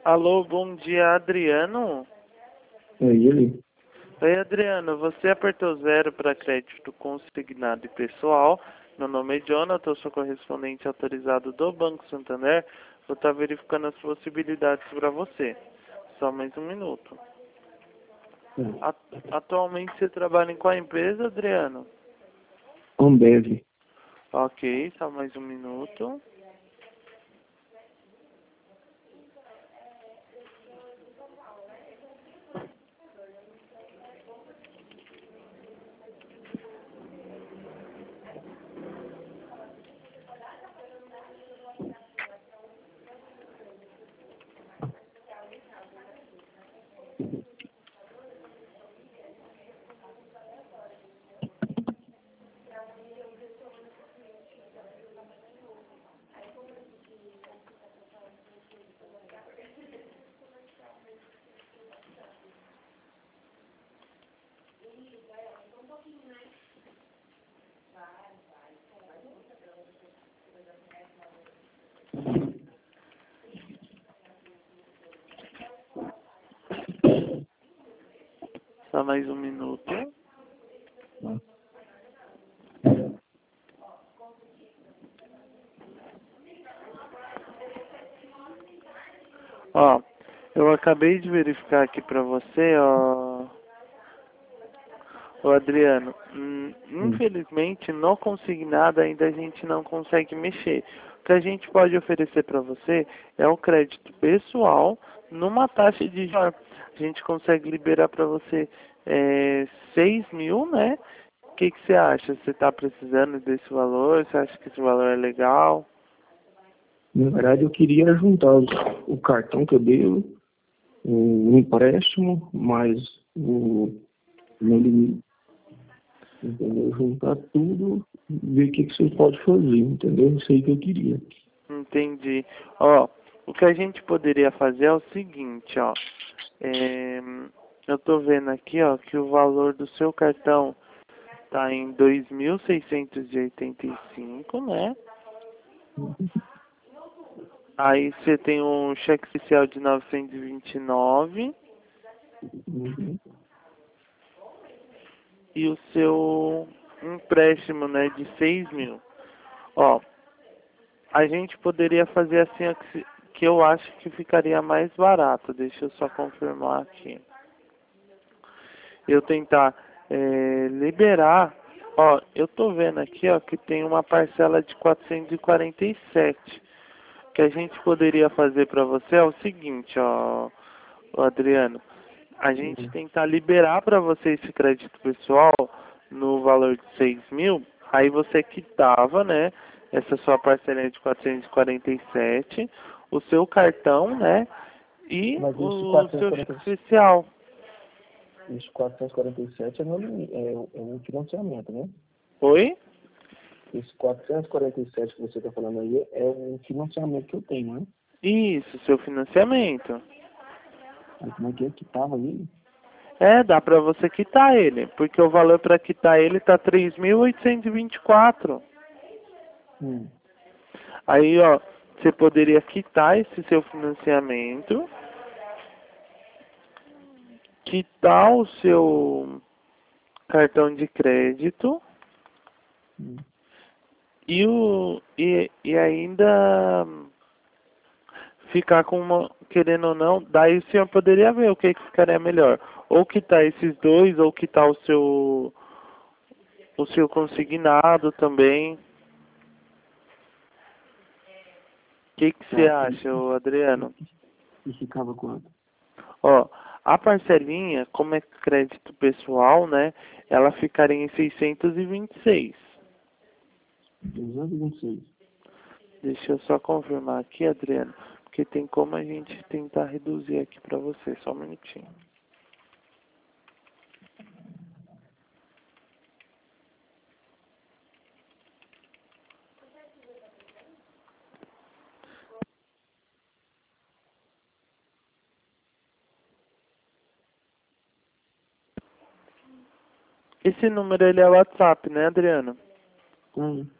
Alô, bom dia, Adriano. É ele? Oi, Adriano, você apertou 0 para crédito consignado e pessoal. Meu nome é Jonathan, eu sou correspondente autorizado do Banco Santander. Vou estar verificando as possibilidades para você. Só mais um minuto. Atualmente você trabalha em qual empresa, Adriano? Ambev. Ok, só mais um minuto. Só mais um minuto. Ó, eu acabei de verificar aqui pra você, ó, ô Adriano. Infelizmente, no consignado ainda a gente não consegue mexer. O que a gente pode oferecer pra você é o crédito pessoal numa taxa de juros. A gente consegue liberar pra você 6 mil, né? O que que você acha? Você tá precisando desse valor? Você acha que esse valor é legal? Na verdade, eu queria juntar o cartão que eu dei, o empréstimo, mais o meu limite. Entendeu? Juntar tudo, ver o que você pode fazer, entendeu? Isso aí que eu queria. Entendi. Ó, o que a gente poderia fazer é o seguinte, ó. Eu tô vendo aqui, ó, que o valor do seu cartão tá em 2.685, né? Aí você tem um cheque especial de 929 Uhum. e o seu empréstimo, né, de 6 mil. Ó, a gente poderia fazer assim, ó, que eu acho que ficaria mais barato. Deixa eu só confirmar aqui. Eu tentar liberar, ó, eu tô vendo aqui, ó, que tem uma parcela de 447. O que a gente poderia fazer para você é o seguinte, ó, ô Adriano, a gente tentar liberar para você esse crédito pessoal no valor de 6 mil, aí você quitava, né, essa sua parcelinha de 447, o seu cartão, né, e Mas esse o seu cheque 447, especial. esse 447 é, meu limite, é um financiamento, né? Oi? Esse 447 que você está falando aí é um financiamento que eu tenho, né? Isso, seu financiamento. Aí como é que tava aí? Dá pra você quitar ele, porque o valor pra quitar ele tá 3.824. Hum. Aí, ó, você poderia quitar esse seu financiamento, quitar o seu cartão de crédito e ainda ficar com uma, querendo ou não, daí o senhor poderia ver o que que ficaria melhor. Ou quitar esses dois, ou quitar o seu consignado também. O que que você Tá. acha, ô Adriano? E ficava quanto? Ó, a parcelinha, como é crédito pessoal, né, ela ficaria em 626. 226. Deixa eu só confirmar aqui, Adriano, porque tem como a gente tentar reduzir aqui pra você, só um minutinho. Esse número ele é WhatsApp, né, Adriano? Hum.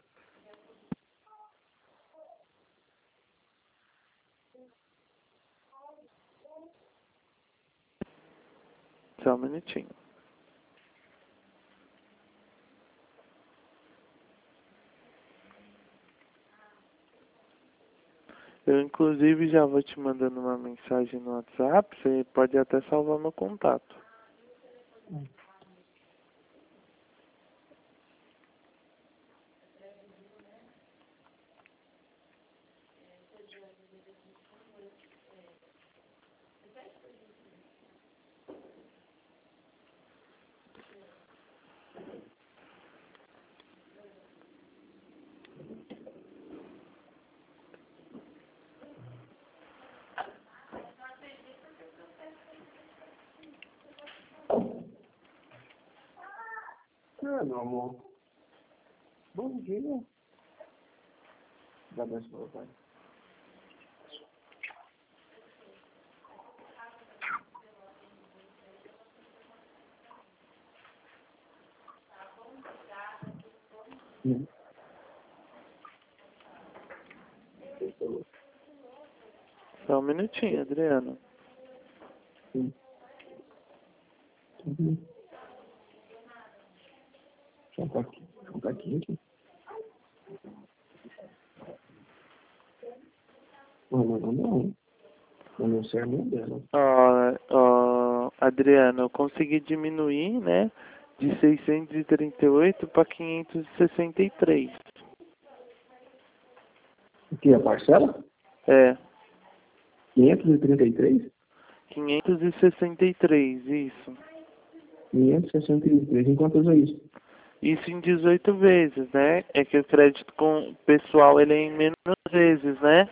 Só um minutinho. Eu, inclusive, já vou te mandando uma mensagem no WhatsApp. Você pode até salvar meu contato. Meu amor. Bom dia. Dá bem para o pai. Só um minutinho, Adriano. Sim. Tá aqui. Não. Eu não sei a mãe dela. Adriano, eu consegui diminuir, né, de 638 para 563. O que? A parcela? É, 533? 563, isso. 563. Em quantas vezes? Isso em 18 vezes, né? É que o crédito com pessoal ele é em menos vezes, né?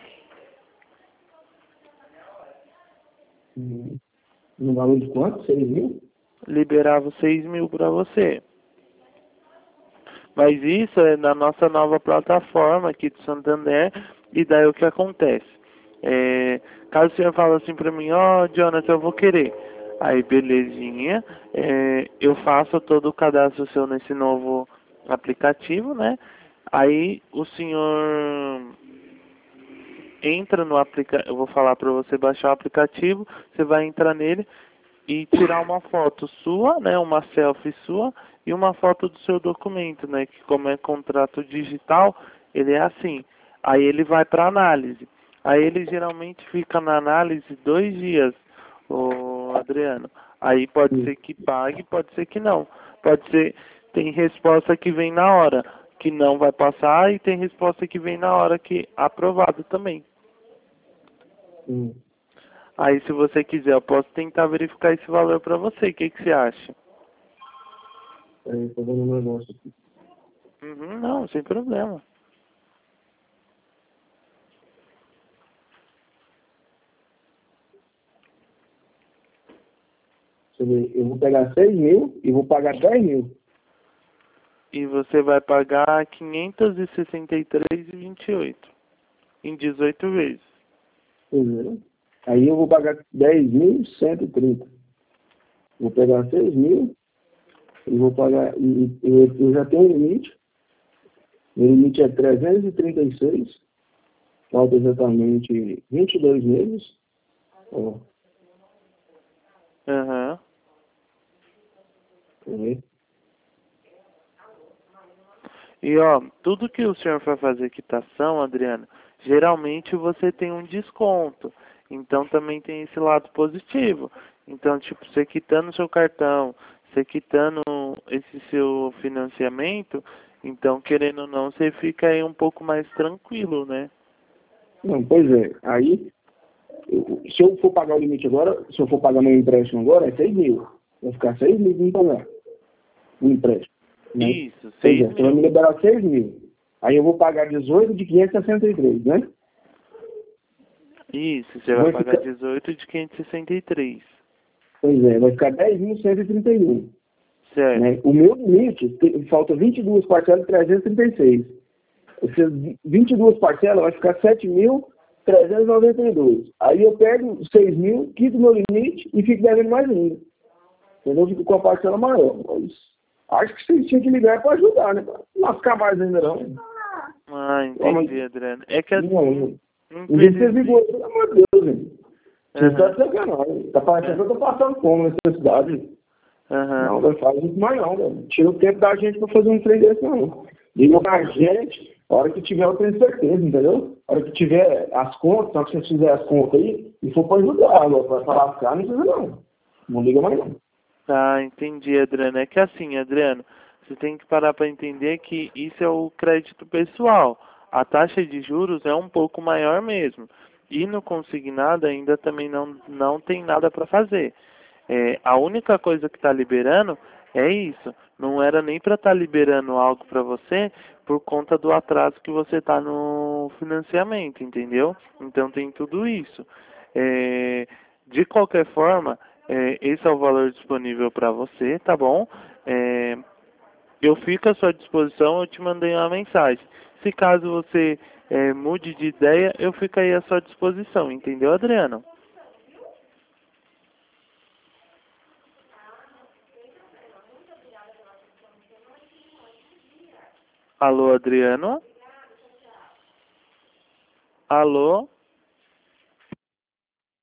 No valor de quanto? 6.000? Liberava 6.000 para você. Mas isso é na nossa nova plataforma aqui de Santander. E daí o que acontece? Caso o senhor fale assim para mim, Jonathan, eu vou querer. Aí, belezinha. Eu faço todo o cadastro seu nesse novo aplicativo, né? Aí o senhor entra no aplicativo. Eu vou falar para você baixar o aplicativo. Você vai entrar nele e tirar uma foto sua, né, uma selfie sua e uma foto do seu documento, né, que como é contrato digital, ele é assim. Aí ele vai para análise. Aí ele geralmente fica na análise 2 dias, Adriano. Aí pode ser que pague, pode ser que não. Pode ser, tem resposta que vem na hora, que não vai passar, e tem resposta que vem na hora que é aprovado também. Aí, se você quiser, eu posso tentar verificar esse valor para você. O que você acha? Tô vendo um negócio aqui. Não, sem problema. Eu vou pegar 6.000 e vou pagar 10.000. E você vai pagar 563,28 em 18 vezes. Entendeu? Aí eu vou pagar 10.130. Vou pegar 6.000 e vou pagar. Eu já tenho um limite. Meu limite é 336. Falta exatamente 22 meses. Ó. E tudo que o senhor for fazer quitação, Adriano, geralmente você tem um desconto. Então também tem esse lado positivo. Então, tipo, você quitando seu cartão, você quitando esse seu financiamento, então, querendo ou não, você fica aí um pouco mais tranquilo, né? Não, pois é. Aí, se eu for pagar o limite agora, se eu for pagar meu empréstimo agora, é 6.000. Vai ficar 6.000 para me pagar o empréstimo. Né? Isso, Pois 6 é, você vai me mil. liberar 6.000. Aí eu vou pagar 18 de 563, né? Isso, você vai pagar 18 de 563. Pois é, vai ficar 10.131. Certo. Né? O meu limite, falta 22 parcelas de 336. Essas 22 parcelas vai ficar 7.392. Aí eu pego 6.000, quito meu limite e fico devendo mais ainda. Entendeu? Fico com a parcela maior. Mas acho que vocês tinham que ligar para ajudar, né? Não ficar mais ainda não. Entendi, Adriano. É que assim... Vocês ligam, pelo amor de Deus, gente. Vocês estão de sacanagem. Tá parecendo que eu tô passando fome nessa cidade. Aham. Não, velho, faz isso mais não, velho. Tira o tempo da gente pra fazer um trem desse, não. Liga pra gente, a hora que tiver eu tenho certeza, entendeu? A hora que tiver as contas, só que você fizer as contas aí, e for pra ajudar, agora pra lascar, não precisa não. Não liga mais não. Ah, entendi, Adriano. É que assim, Adriano, você tem que parar para entender que isso é o crédito pessoal. A taxa de juros é um pouco maior mesmo. E no consignado ainda também não tem nada para fazer. A única coisa que está liberando é isso. Não era nem para estar liberando algo para você por conta do atraso que você está no financiamento, entendeu? Então tem tudo isso. De qualquer forma, esse é o valor disponível para você, tá bom? É, eu fico à sua disposição, eu te mandei uma mensagem. Se caso você mude de ideia, eu fico aí à sua disposição, entendeu, Adriano? Alô, Adriano? Alô?